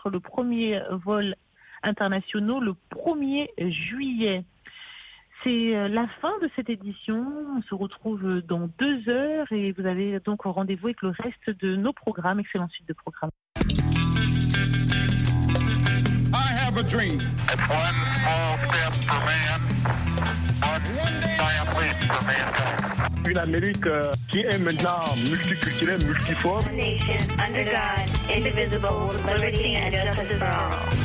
mettre le premier vol international le 1er juillet. C'est la fin de cette édition. On se retrouve dans 2 heures et vous avez donc rendez-vous avec le reste de nos programmes. Excellente suite de programmes. I have a dream. It's one small step for man, one giant leap for mankind. Une Amérique qui est maintenant multiculturelle, multiforme. Nation under God, indivisible, with liberty and justice for all.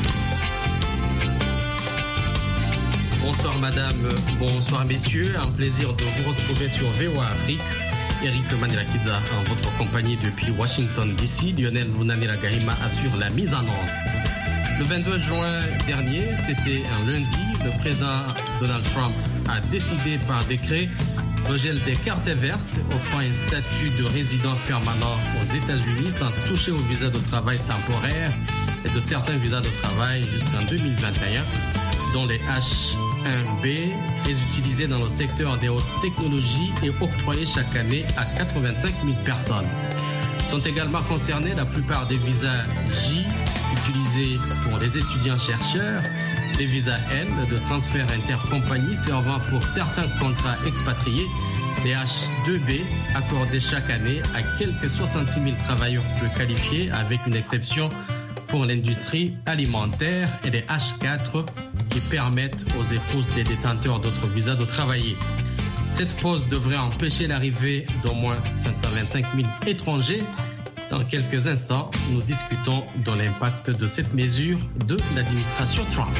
Bonsoir madame, bonsoir messieurs, un plaisir de vous retrouver sur VOA Afrique. Eric Manirakiza en votre compagnie depuis Washington DC. Lionel Lunanira Gahima assure la mise en ordre. Le 22 juin dernier, c'était un lundi, le président Donald Trump a décidé par décret le gel des cartes vertes, offrant un statut de résident permanent aux États-Unis sans toucher au visa de travail temporaire et de certains visas de travail jusqu'en 2021, dont les H-1B, très utilisés dans le secteur des hautes technologies et octroyés chaque année à 85 000 personnes. Sont également concernés la plupart des visas J, utilisés pour les étudiants-chercheurs, les visas N de transfert intercompagnie servant pour certains contrats expatriés, les H-2B accordés chaque année à quelques 66 000 travailleurs peu qualifiés, avec une exception pour l'industrie alimentaire, et les H4 qui permettent aux épouses des détenteurs d'autres visas de travailler. Cette pause devrait empêcher l'arrivée d'au moins 525 000 étrangers. Dans quelques instants, nous discutons de l'impact de cette mesure de l'administration Trump.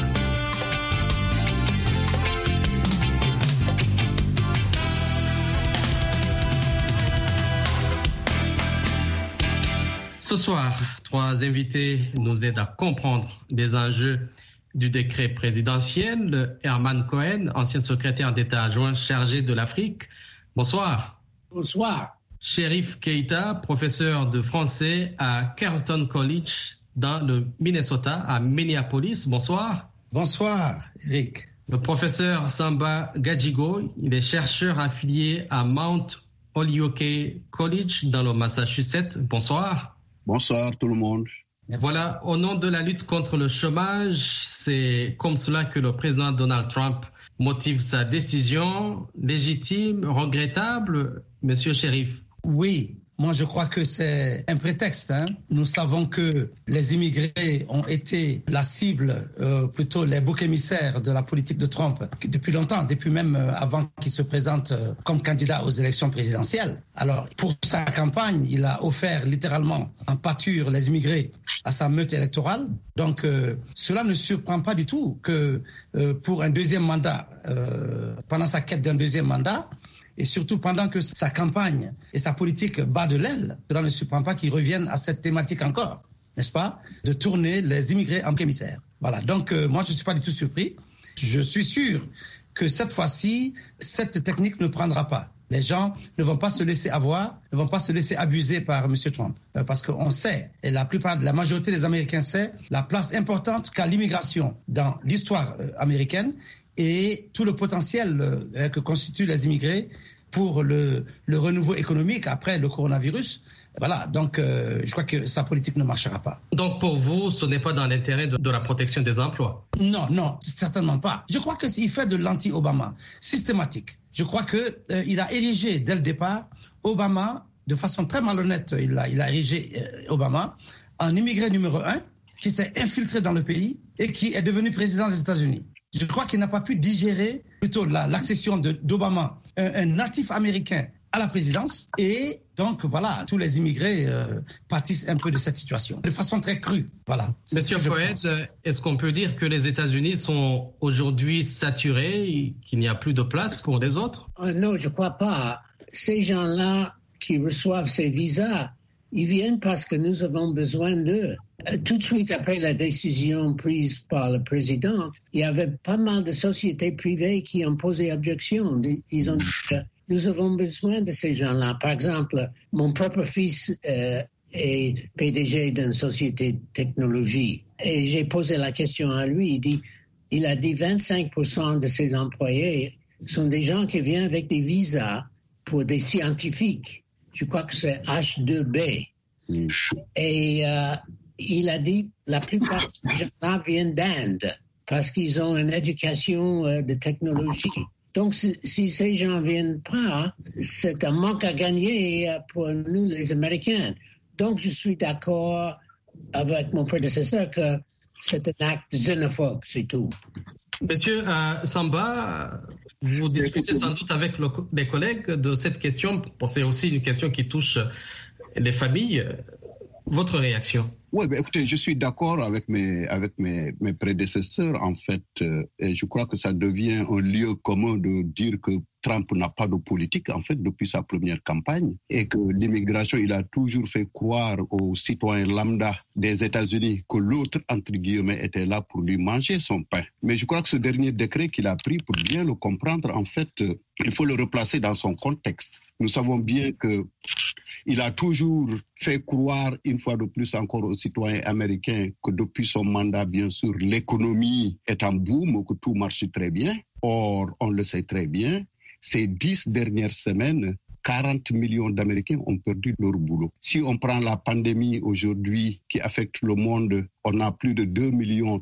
Ce soir, 3 invités nous aident à comprendre les enjeux du décret présidentiel. Herman Cohen, ancien secrétaire d'État adjoint chargé de l'Afrique. Bonsoir. Bonsoir. Cherif Keita, professeur de français à Carleton College dans le Minnesota, à Minneapolis. Bonsoir. Bonsoir, Eric. Le professeur Samba Gadjigo, il est chercheur affilié à Mount Holyoke College dans le Massachusetts. Bonsoir. Bonsoir tout le monde. Merci. Voilà, au nom de la lutte contre le chômage, c'est comme cela que le président Donald Trump motive sa décision. Légitime, regrettable, monsieur Cherif? Oui, moi je crois que c'est un prétexte. Nous savons que les immigrés ont été la cible, plutôt les boucs émissaires de la politique de Trump depuis longtemps, depuis même avant qu'il se présente comme candidat aux élections présidentielles. Alors pour sa campagne, il a offert littéralement en pâture les immigrés à sa meute électorale. Donc cela ne surprend pas du tout que pour un deuxième mandat, pendant sa quête d'un deuxième mandat, et surtout pendant que sa campagne et sa politique bat de l'aile, cela ne surprend pas qu'il revienne à cette thématique encore, n'est-ce pas, de tourner les immigrés en émissaires. Voilà, donc moi je ne suis pas du tout surpris. Je suis sûr que cette fois-ci, cette technique ne prendra pas. Les gens ne vont pas se laisser avoir, ne vont pas se laisser abuser par M. Trump. Parce qu'on sait, et la majorité des Américains sait, la place importante qu'a l'immigration dans l'histoire américaine et tout le potentiel que constituent les immigrés pour le renouveau économique après le coronavirus. Voilà, donc je crois que sa politique ne marchera pas. Donc pour vous, ce n'est pas dans l'intérêt de la protection des emplois? Non, certainement pas. Je crois qu'il fait de l'anti-Obama systématique. Je crois qu'il a érigé dès le départ Obama, de façon très malhonnête, il a érigé Obama en immigré numéro 1 qui s'est infiltré dans le pays et qui est devenu président des États-Unis. Je crois qu'il n'a pas pu digérer plutôt l'accession d'Obama, un natif américain, à la présidence. Et donc, voilà, tous les immigrés pâtissent un peu de cette situation, de façon très crue. Voilà. Monsieur Foued, est-ce qu'on peut dire que les États-Unis sont aujourd'hui saturés, qu'il n'y a plus de place pour les autres? Non, je ne crois pas. Ces gens-là qui reçoivent ces visas, ils viennent parce que nous avons besoin d'eux. Tout de suite après la décision prise par le président, il y avait pas mal de sociétés privées qui ont posé objection. Ils ont dit que nous avons besoin de ces gens-là. Par exemple, mon propre fils est PDG d'une société de technologie. Et j'ai posé la question à lui. Il a dit 25% de ses employés sont des gens qui viennent avec des visas pour des scientifiques. Je crois que c'est H2B. Et il a dit la plupart de ces gens-là viennent d'Inde parce qu'ils ont une éducation de technologie. Donc, si ces gens ne viennent pas, c'est un manque à gagner pour nous, les Américains. Donc, je suis d'accord avec mon prédécesseur que c'est un acte xénophobe, c'est tout. Monsieur Samba, vous discutez sans doute avec les collègues de cette question. C'est aussi une question qui touche les familles. Votre réaction? Oui, écoutez, je suis d'accord avec mes prédécesseurs, en fait, et je crois que ça devient un lieu commun de dire que Trump n'a pas de politique, en fait, depuis sa première campagne, et que l'immigration, il a toujours fait croire aux citoyens lambda des États-Unis que l'autre, entre guillemets, était là pour lui manger son pain. Mais je crois que ce dernier décret qu'il a pris, pour bien le comprendre, en fait, il faut le replacer dans son contexte. Nous savons bien que il a toujours fait croire, une fois de plus encore, aux citoyens américains que depuis son mandat, bien sûr, l'économie est en boom, que tout marche très bien. Or, on le sait très bien, ces 10 dernières semaines, 40 millions d'Américains ont perdu leur boulot. Si on prend la pandémie aujourd'hui qui affecte le monde, on a plus de 2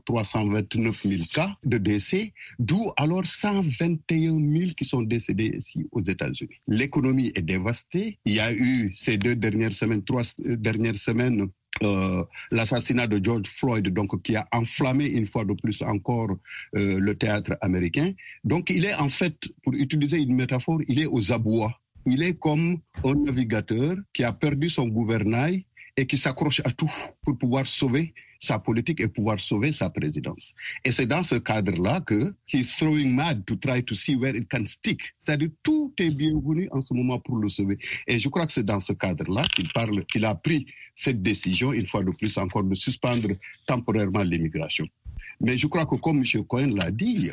329 000 cas de décès, d'où alors 121 000 qui sont décédés ici aux États-Unis. L'économie est dévastée. Il y a eu ces 3 dernières semaines, l'assassinat de George Floyd, donc qui a enflammé une fois de plus encore le théâtre américain. Donc il est en fait, pour utiliser une métaphore, il est aux abois. Il est comme un navigateur qui a perdu son gouvernail et qui s'accroche à tout pour pouvoir sauver sa politique et pouvoir sauver sa présidence. Et c'est dans ce cadre-là que he's throwing mud to try to see where it can stick. C'est-à-dire tout est bienvenu en ce moment pour le sauver. Et je crois que c'est dans ce cadre-là qu'il a pris cette décision, une fois de plus encore, de suspendre temporairement l'immigration. Mais je crois que comme M. Cohen l'a dit,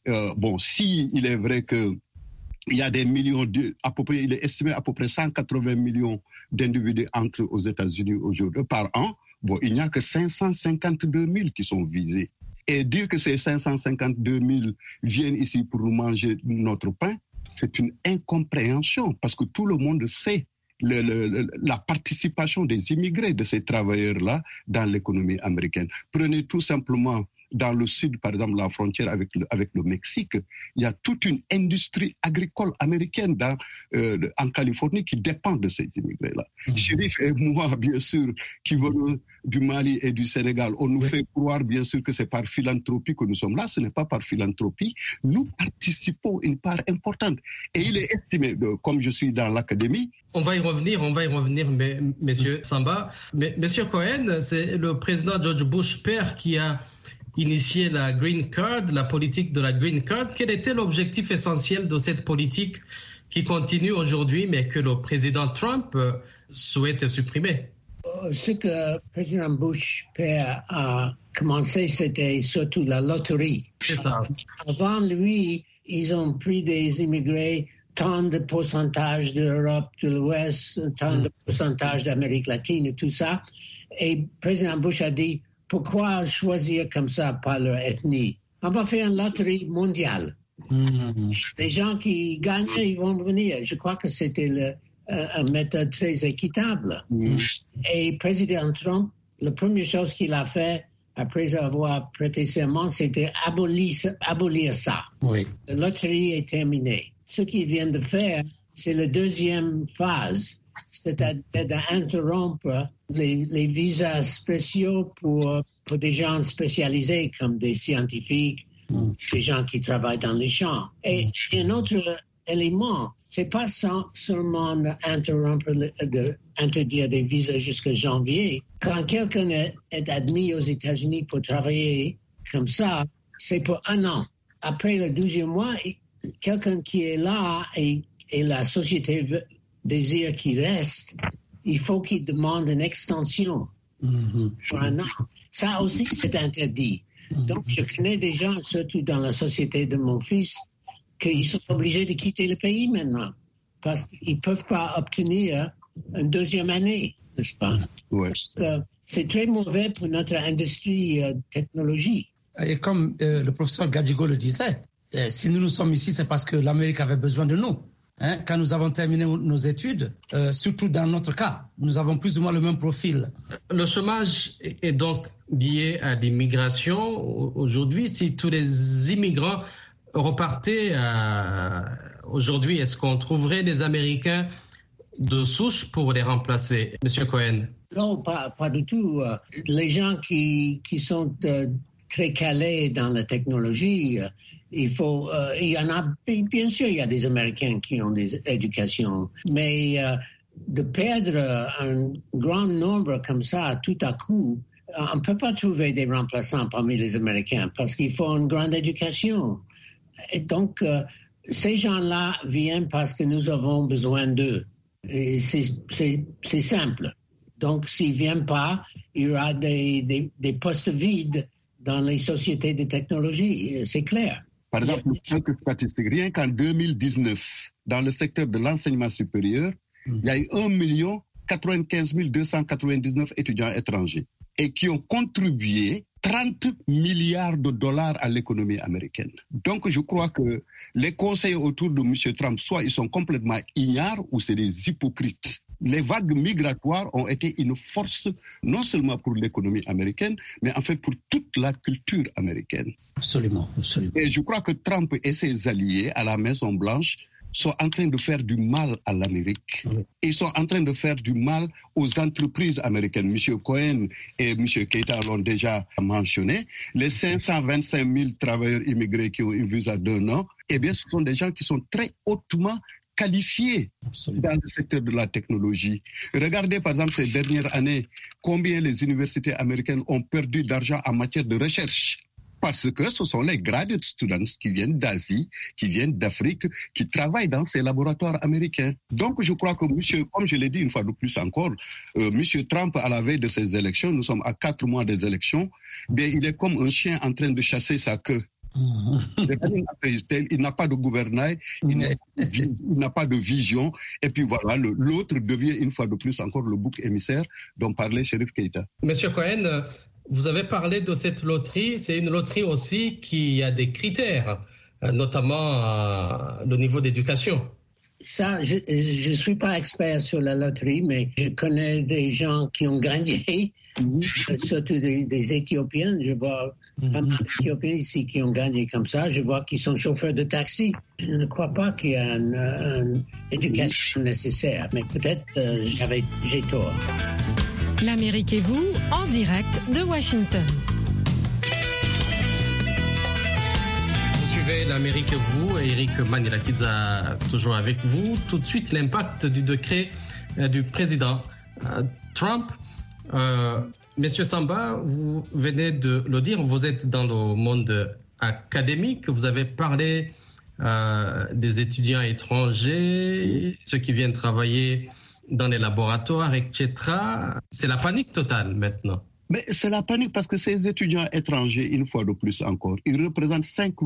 si il est vrai que il y a des millions, il est estimé à peu près 180 millions d'individus entrés aux États-Unis aujourd'hui par an. Il n'y a que 552 000 qui sont visés. Et dire que ces 552 000 viennent ici pour nous manger notre pain, c'est une incompréhension parce que tout le monde sait la participation des immigrés, de ces travailleurs-là, dans l'économie américaine. Prenez tout simplement dans le sud, par exemple, la frontière avec le Mexique, il y a toute une industrie agricole américaine en Californie qui dépend de ces immigrés-là. Chérif et moi, bien sûr, qui venons du Mali et du Sénégal, on nous fait croire, bien sûr, que c'est par philanthropie que nous sommes là. Ce n'est pas par philanthropie. Nous participons une part importante. Et il est estimé, comme je suis dans l'académie. On va y revenir, monsieur Samba. Mais monsieur Cohen, c'est le président George Bush père qui a initié la Green Card, la politique de la Green Card. Quel était l'objectif essentiel de cette politique qui continue aujourd'hui, mais que le président Trump souhaite supprimer? Ce que le président Bush père a commencé, c'était surtout la loterie. C'est ça. Avant lui, ils ont pris des immigrés, tant de pourcentage de l'Europe de l'Ouest, tant de pourcentage d'Amérique latine et tout ça. Et le président Bush a dit, pourquoi choisir comme ça par leur ethnie? On va faire une loterie mondiale. Les gens qui gagnent, ils vont venir. Je crois que c'était une méthode très équitable. Et le président Trump, la première chose qu'il a fait après avoir prêté serment, c'était abolir ça. Oui. La loterie est terminée. Ce qu'il vient de faire, c'est la deuxième phase, c'est-à-dire d'interrompre les visas spéciaux pour des gens spécialisés comme des scientifiques, des gens qui travaillent dans les champs. Et un autre élément, c'est pas seulement d'interdire des visas jusqu'à janvier. Quand quelqu'un est admis aux États-Unis pour travailler comme ça, c'est pour 1 an. Après le 12e mois, quelqu'un qui est là et la société désire qu'il reste, il faut qu'il demande une extension pour 1 an. Ça aussi, c'est interdit. Donc, je connais des gens, surtout dans la société de mon fils, qu'ils sont obligés de quitter le pays maintenant parce qu'ils ne peuvent pas obtenir une 2e année, n'est-ce pas? Ouais. Parce que c'est très mauvais pour notre industrie technologie. Et comme le professeur Gadjigo le disait, si nous sommes ici, c'est parce que l'Amérique avait besoin de nous. quand nous avons terminé nos études, surtout dans notre cas. Nous avons plus ou moins le même profil. Le chômage est donc lié à l'immigration. Aujourd'hui, si tous les immigrants repartaient aujourd'hui, est-ce qu'on trouverait des Américains de souche pour les remplacer, Monsieur Cohen? Non, pas du tout. Les gens qui sont très calés dans la technologie, il y en a, bien sûr, il y a des Américains qui ont des éducations, mais de perdre un grand nombre comme ça tout à coup, on ne peut pas trouver des remplaçants parmi les Américains parce qu'il faut une grande éducation. Et donc, ces gens-là viennent parce que nous avons besoin d'eux. Et c'est simple. Donc, s'ils ne viennent pas, il y aura des postes vides dans les sociétés de technologie. C'est clair. Par exemple, quelques statistiques. Rien qu'en 2019, dans le secteur de l'enseignement supérieur, il y a eu 1 095 299 étudiants étrangers et qui ont contribué 30 milliards de dollars à l'économie américaine. Donc, je crois que les conseils autour de M. Trump, soit ils sont complètement ignares ou c'est des hypocrites. Les vagues migratoires ont été une force non seulement pour l'économie américaine, mais en fait pour toute la culture américaine. Absolument, absolument. Et je crois que Trump et ses alliés à la Maison-Blanche sont en train de faire du mal à l'Amérique. Oui. Ils sont en train de faire du mal aux entreprises américaines. M. Cohen et M. Keïta l'ont déjà mentionné. Les 525 000 travailleurs immigrés qui ont une visa d'1 an, eh bien, ce sont des gens qui sont très hautement qualifiés dans le secteur de la technologie. Regardez par exemple ces dernières années combien les universités américaines ont perdu d'argent en matière de recherche. Parce que ce sont les graduate students qui viennent d'Asie, qui viennent d'Afrique, qui travaillent dans ces laboratoires américains. Donc je crois que comme je l'ai dit une fois de plus encore, M. Trump à la veille de ces élections, nous sommes à 4 mois des élections, bien, il est comme un chien en train de chasser sa queue. Il n'a pas de gouvernail, il n'a pas de vision, et puis voilà, l'autre devient une fois de plus encore le bouc émissaire dont parlait Chérif Keïta. Monsieur Cohen, vous avez parlé de cette loterie, c'est une loterie aussi qui a des critères, notamment le niveau d'éducation. Ça, je ne suis pas expert sur la loterie, mais je connais des gens qui ont gagné, surtout des Éthiopiens. Je vois pas mal d'Éthiopiens ici qui ont gagné comme ça. Je vois qu'ils sont chauffeurs de taxi. Je ne crois pas qu'il y a une éducation nécessaire, mais peut-être j'ai tort. L'Amérique et vous, en direct de Washington. L'Amérique et vous, Eric Manirakidza toujours avec vous. Tout de suite, l'impact du décret du président Trump. Monsieur Samba, vous venez de le dire, vous êtes dans le monde académique, vous avez parlé des étudiants étrangers, ceux qui viennent travailler dans les laboratoires, etc. C'est la panique totale maintenant. Mais c'est la panique parce que ces étudiants étrangers, une fois de plus encore, ils représentent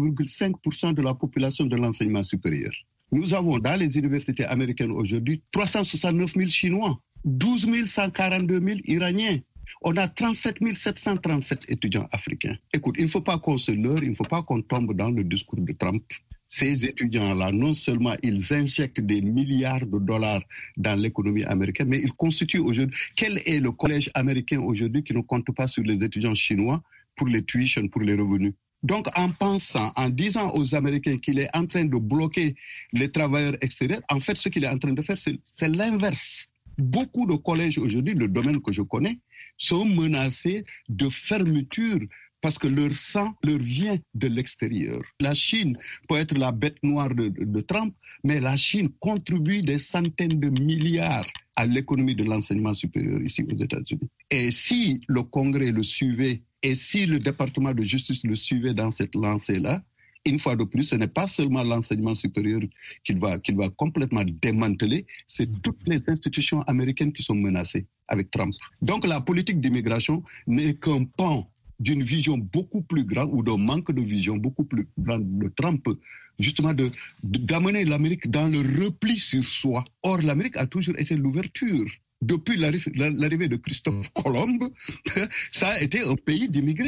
5,5% de la population de l'enseignement supérieur. Nous avons dans les universités américaines aujourd'hui 369 000 Chinois, 12 142 000 Iraniens. On a 37 737 étudiants africains. Écoute, il ne faut pas qu'on se leurre, il ne faut pas qu'on tombe dans le discours de Trump. Ces étudiants-là, non seulement ils injectent des milliards de dollars dans l'économie américaine, mais ils constituent aujourd'hui... Quel est le collège américain aujourd'hui qui ne compte pas sur les étudiants chinois pour les tuitions, pour les revenus? Donc, en disant aux Américains qu'il est en train de bloquer les travailleurs extérieurs, en fait, ce qu'il est en train de faire, c'est l'inverse. Beaucoup de collèges aujourd'hui, le domaine que je connais, sont menacés de fermeture parce que leur sang leur vient de l'extérieur. La Chine peut être la bête noire de Trump, mais la Chine contribue des centaines de milliards à l'économie de l'enseignement supérieur ici aux États-Unis. Et si le Congrès le suivait, et si le département de justice le suivait dans cette lancée-là, une fois de plus, ce n'est pas seulement l'enseignement supérieur qu'il va complètement démanteler, c'est toutes les institutions américaines qui sont menacées avec Trump. Donc la politique d'immigration n'est qu'un pan d'une vision beaucoup plus grande ou d'un manque de vision beaucoup plus grande de Trump, justement d'amener l'Amérique dans le repli sur soi. Or, l'Amérique a toujours été l'ouverture. Depuis l'arrivée de Christophe Colomb, ça a été un pays d'immigrés.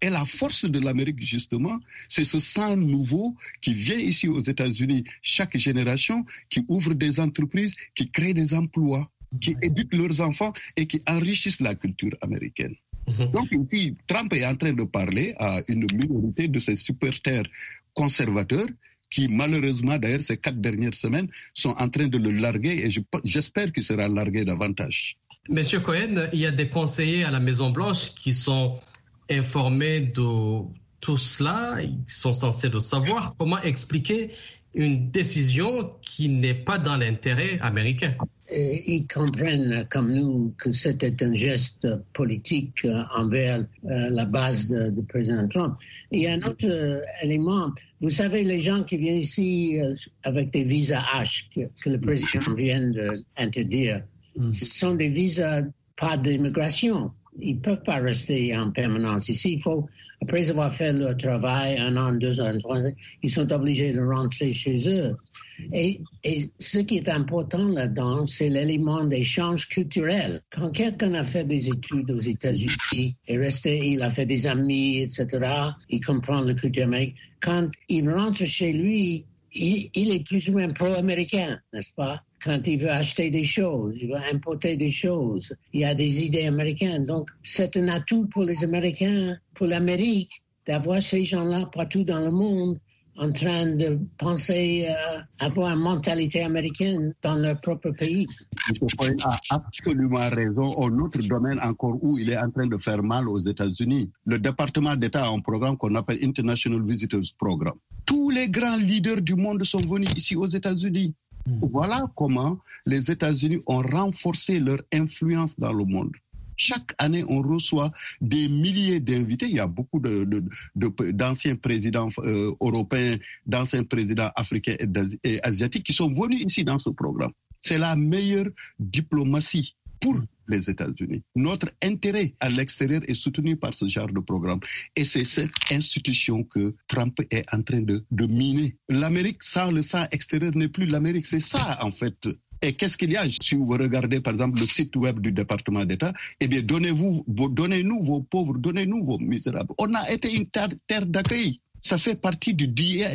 Et la force de l'Amérique, justement, c'est ce sang nouveau qui vient ici aux États-Unis chaque génération, qui ouvre des entreprises, qui crée des emplois, qui éduquent leurs enfants et qui enrichissent la culture américaine. Donc, ici, Trump est en train de parler à une minorité de ces superstars conservateurs qui, malheureusement, d'ailleurs, ces 4 dernières semaines, sont en train de le larguer et j'espère qu'il sera largué davantage. Monsieur Cohen, il y a des conseillers à la Maison-Blanche qui sont informés de tout cela, ils sont censés le savoir. Comment expliquer une décision qui n'est pas dans l'intérêt américain? Ils comprennent, comme nous, que c'était un geste politique envers la base du président Trump. Il y a un autre élément. Vous savez, les gens qui viennent ici avec des visas H que le président vient d'interdire, ce sont des visas pas d'immigration. Ils ne peuvent pas rester en permanence ici. Il faut, après avoir fait leur travail, 1 an, 2 ans, 3 ans, ils sont obligés de rentrer chez eux. Et ce qui est important là-dedans, c'est l'élément d'échange culturel. Quand quelqu'un a fait des études aux États-Unis, est resté, il a fait des amis, etc., il comprend la culture américaine. Quand il rentre chez lui, il est plus ou moins pro-américain, n'est-ce pas? Quand il veut acheter des choses, il veut importer des choses, il y a des idées américaines. Donc, c'est un atout pour les Américains, pour l'Amérique, d'avoir ces gens-là partout dans le monde en train de penser avoir une mentalité américaine dans leur propre pays. M. Cohen a absolument raison. Un autre domaine encore où il est en train de faire mal aux États-Unis, le département d'État a un programme qu'on appelle International Visitors Program. Tous les grands leaders du monde sont venus ici aux États-Unis. Voilà comment les États-Unis ont renforcé leur influence dans le monde. Chaque année, on reçoit des milliers d'invités. Il y a beaucoup d'anciens présidents européens, d'anciens présidents africains et asiatiques qui sont venus ici dans ce programme. C'est la meilleure diplomatie pour les États-Unis. Notre intérêt à l'extérieur est soutenu par ce genre de programme. Et c'est cette institution que Trump est en train de miner. L'Amérique sans le sang extérieur n'est plus l'Amérique. C'est ça, en fait. Et qu'est-ce qu'il y a? Si vous regardez, par exemple, le site web du département d'État, eh bien, donnez-nous vos pauvres, donnez-nous vos misérables. On a été une terre d'accueil. Ça fait partie du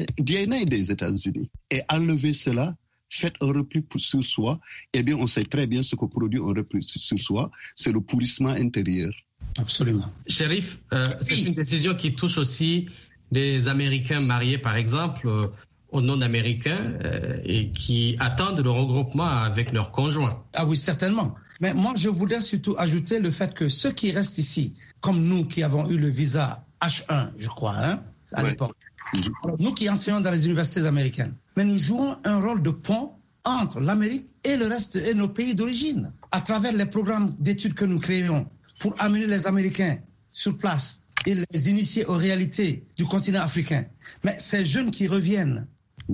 DNA des États-Unis. Et enlever cela, faites un repli sur soi, eh bien, on sait très bien ce que produit un repli sur soi, c'est le pourrissement intérieur. Absolument. Chérif, c'est une décision qui touche aussi les Américains mariés, par exemple, aux non-américains et qui attendent le regroupement avec leurs conjoints. Ah oui, certainement. Mais moi, je voudrais surtout ajouter le fait que ceux qui restent ici, comme nous qui avons eu le visa H1, je crois, à l'époque, alors, nous qui enseignons dans les universités américaines, mais nous jouons un rôle de pont entre l'Amérique et le reste et nos pays d'origine, à travers les programmes d'études que nous créons pour amener les Américains sur place et les initier aux réalités du continent africain. Mais ces jeunes qui reviennent,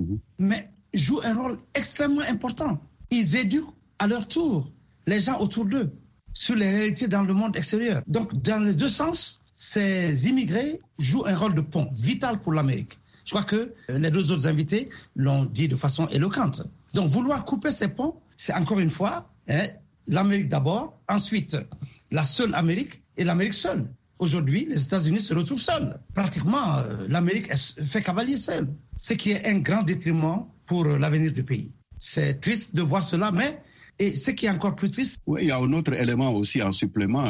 mais jouent un rôle extrêmement important. Ils éduquent à leur tour les gens autour d'eux sur les réalités dans le monde extérieur. Donc, dans les deux sens, ces immigrés jouent un rôle de pont vital pour l'Amérique. Je crois que les 2 autres invités l'ont dit de façon éloquente. Donc, vouloir couper ces ponts, c'est encore une fois l'Amérique d'abord, ensuite la seule Amérique et l'Amérique seule. Aujourd'hui, les États-Unis se retrouvent seuls. Pratiquement, l'Amérique fait cavalier seul, ce qui est un grand détriment pour l'avenir du pays. C'est triste de voir cela, mais et ce qui est encore plus triste... Oui, il y a un autre élément aussi en supplément.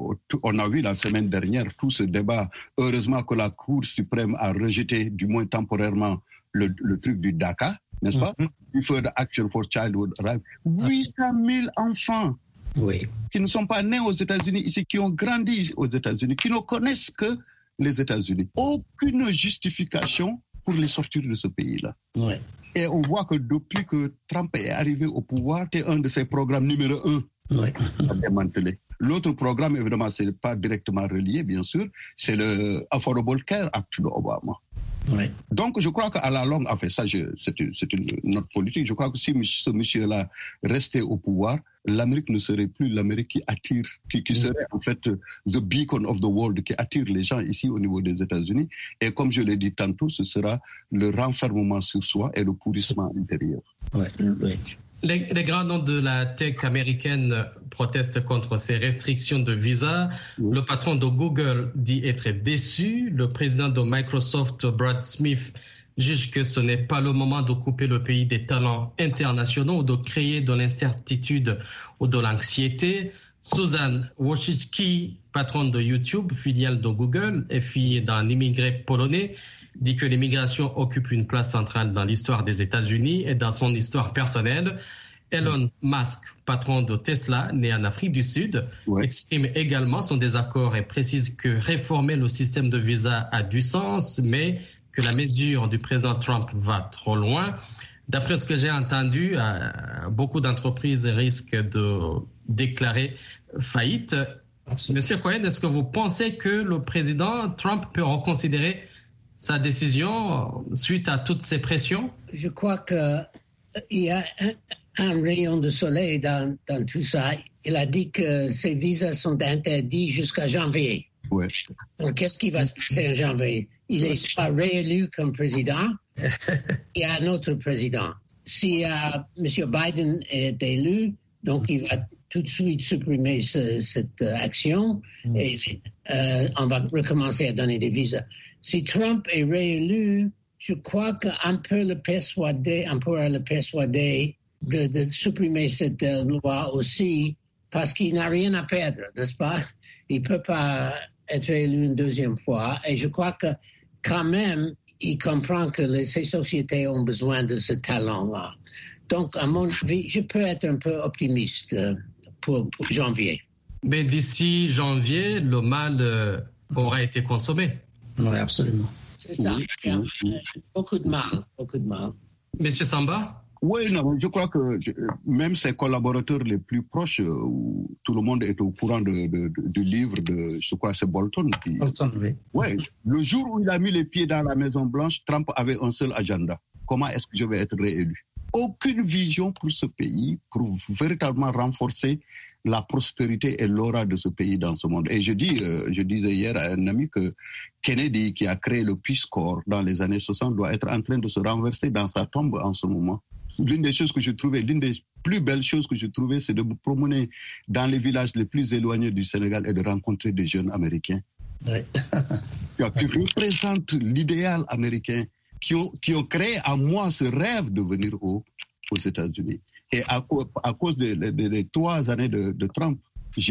On a vu la semaine dernière tout ce débat. Heureusement que la Cour suprême a rejeté, du moins temporairement, le truc du DACA, n'est-ce pas? Deferred Action for Childhood Rights. 800 000 enfants qui ne sont pas nés aux États-Unis ici, qui ont grandi aux États-Unis, qui ne connaissent que les États-Unis. Aucune justification pour les sortir de ce pays-là. Et on voit que depuis que Trump est arrivé au pouvoir, c'est un de ses programmes numéro 1 à démanteler. L'autre programme, évidemment, ce n'est pas directement relié, bien sûr, c'est le Affordable Care Act d'Obama. Donc, je crois qu'à la longue, enfin, ça, c'est notre politique. Je crois que si ce monsieur-là restait au pouvoir, l'Amérique ne serait plus l'Amérique qui attire, qui serait en fait the beacon of the world, qui attire les gens ici au niveau des États-Unis. Et comme je l'ai dit tantôt, ce sera le renfermement sur soi et le pourrissement intérieur. Les grands noms de la tech américaine protestent contre ces restrictions de visa. Le patron de Google dit être déçu. Le président de Microsoft, Brad Smith, juge que ce n'est pas le moment de couper le pays des talents internationaux ou de créer de l'incertitude ou de l'anxiété. Susan Wojcicki, patronne de YouTube, filiale de Google et fille d'un immigré polonais, dit que l'immigration occupe une place centrale dans l'histoire des États-Unis et dans son histoire personnelle. Elon Musk, patron de Tesla, né en Afrique du Sud, exprime également son désaccord et précise que réformer le système de visa a du sens, mais que la mesure du président Trump va trop loin. D'après ce que j'ai entendu, beaucoup d'entreprises risquent de déclarer faillite. Monsieur Cohen, est-ce que vous pensez que le président Trump peut reconsidérer sa décision suite à toutes ces pressions? Je crois qu'il y a un rayon de soleil dans tout ça. Il a dit que ces visas sont interdits jusqu'à janvier. Ouais. Donc, qu'est-ce qui va se passer en janvier? Il n'est pas réélu comme président. Il y a un autre président. Si M. Biden est élu, donc il va tout de suite supprimer cette action et on va recommencer à donner des visas. Si Trump est réélu, je crois qu'on peut le persuader de supprimer cette loi aussi parce qu'il n'a rien à perdre, n'est-ce pas? Il ne peut pas être élu une deuxième fois et je crois que quand même, il comprend que ces sociétés ont besoin de ce talent-là. Donc, à mon avis, je peux être un peu optimiste pour janvier. Mais d'ici janvier, le mal aura été consommé. Oui, absolument. C'est ça. Il y a beaucoup de mal. Monsieur Samba? Oui, non, je crois que même ses collaborateurs les plus proches, où tout le monde est au courant du livre de, je crois, c'est Bolton. Bolton, oui. Ouais, le jour où il a mis les pieds dans la Maison-Blanche, Trump avait un seul agenda. Comment est-ce que je vais être réélu? Aucune vision pour ce pays, pour véritablement renforcer la prospérité et l'aura de ce pays dans ce monde. Et je disais hier à un ami que Kennedy, qui a créé le Peace Corps dans les années 60, doit être en train de se renverser dans sa tombe en ce moment. L'une des plus belles choses que je trouvais, c'est de me promener dans les villages les plus éloignés du Sénégal et de rencontrer des jeunes Américains oui. qui représentent l'idéal américain, qui ont créé à moi ce rêve de venir aux États-Unis. Et à cause des 3 années de Trump,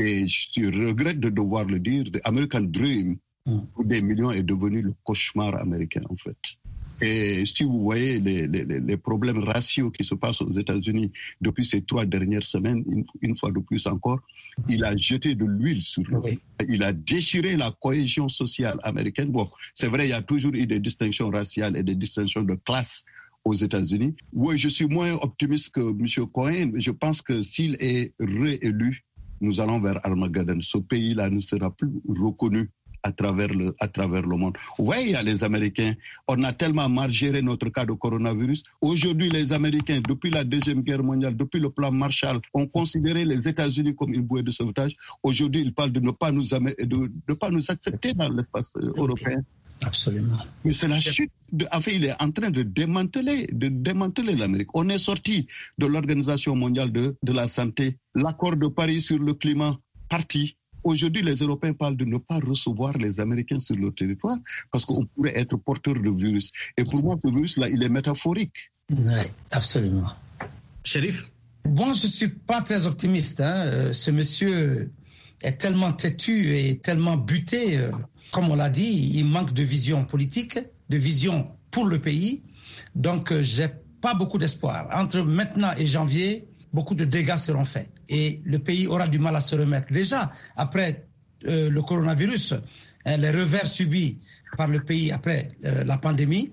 je regrette de devoir le dire, the American Dream pour des millions est devenu le cauchemar américain en fait. Et si vous voyez les problèmes raciaux qui se passent aux États-Unis depuis ces 3 dernières semaines, une fois de plus encore, il a jeté de l'huile sur le feu. Il a déchiré la cohésion sociale américaine. Bon, c'est vrai, il y a toujours eu des distinctions raciales et des distinctions de classe aux États-Unis. Oui, je suis moins optimiste que M. Cohen, mais je pense que s'il est réélu, nous allons vers Armageddon. Ce pays-là ne sera plus reconnu à travers le monde. Oui, il y a les Américains. On a tellement mal géré notre cas de coronavirus. Aujourd'hui, les Américains, depuis la Deuxième Guerre mondiale, depuis le plan Marshall, ont considéré les États-Unis comme une bouée de sauvetage. Aujourd'hui, ils parlent de ne pas nous accepter dans l'espace européen. Absolument. Mais c'est la chute. Enfin, il est en train de démanteler l'Amérique. On est sorti de l'Organisation mondiale de la santé. L'accord de Paris sur le climat, parti. Aujourd'hui, les Européens parlent de ne pas recevoir les Américains sur leur territoire parce qu'on pourrait être porteur de virus. Et pour moi, ce virus-là, il est métaphorique. Oui, absolument. Chérif? Bon, je ne suis pas très optimiste. Ce monsieur est tellement têtu et tellement buté. Comme on l'a dit, il manque de vision politique, de vision pour le pays. Donc, je n'ai pas beaucoup d'espoir. Entre maintenant et janvier, beaucoup de dégâts seront faits. Et le pays aura du mal à se remettre. Déjà, après le coronavirus, les revers subis par le pays après la pandémie,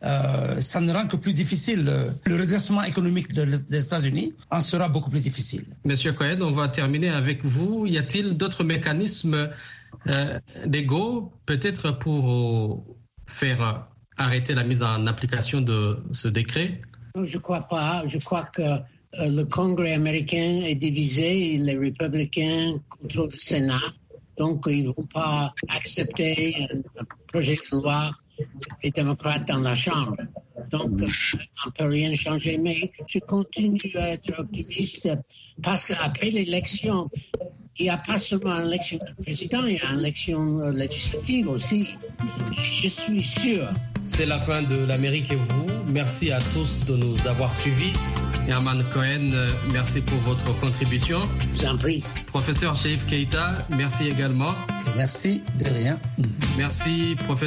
ça ne rend que plus difficile. Le redressement économique des États-Unis en sera beaucoup plus difficile. Monsieur Cohen, on va terminer avec vous. Y a-t-il d'autres mécanismes légaux, peut-être pour faire arrêter la mise en application de ce décret? Je ne crois pas. Je crois que le Congrès américain est divisé, les républicains contrôlent le Sénat, donc ils ne vont pas accepter un projet de loi des démocrates dans la Chambre. Donc, on ne peut rien changer, mais je continue à être optimiste parce qu'après l'élection, il n'y a pas seulement une élection du président, il y a une élection législative aussi. Et je suis sûr. C'est la fin de l'Amérique et vous. Merci à tous de nous avoir suivis. Herman Cohen, merci pour votre contribution. Je vous en prie. Professeur Cherif Keïta, merci également. Merci, de rien. Merci, professeur.